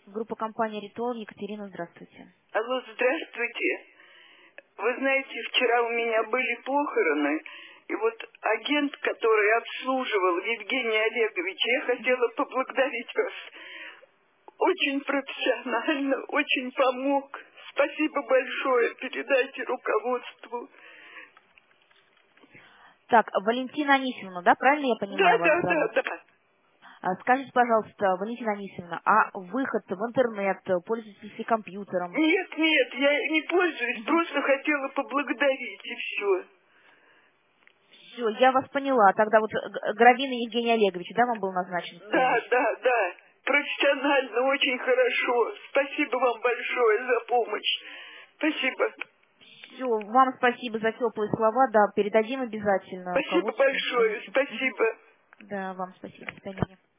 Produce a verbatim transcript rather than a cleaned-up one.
Группа компании «Ритуал». Екатерина, здравствуйте. Алло, здравствуйте. Вы знаете, вчера у меня были похороны, и вот агент, который обслуживал Евгений Олегович, я хотела поблагодарить вас. Очень профессионально, очень помог. Спасибо большое, передайте руководству. Так, Валентина Анисимовна, да, правильно я Да, понимаю, вас да, да, зовут? да. А, Скажите, пожалуйста, Валентина Анисимовна, а выход в интернет, пользуетесь ли компьютером? Нет, нет, я не пользуюсь, Угу. просто хотела поблагодарить, и все. Все, я вас поняла. Тогда вот Г- Гравин Евгений Олегович, да, вам был назначен в Да, помощь? да, да. Профессионально, очень хорошо. Спасибо вам большое за помощь. Спасибо. Все, вам спасибо за теплые слова, да, передадим обязательно Спасибо руководству с большое. помощью. Мгм. Спасибо. Да, вам спасибо, до свидания.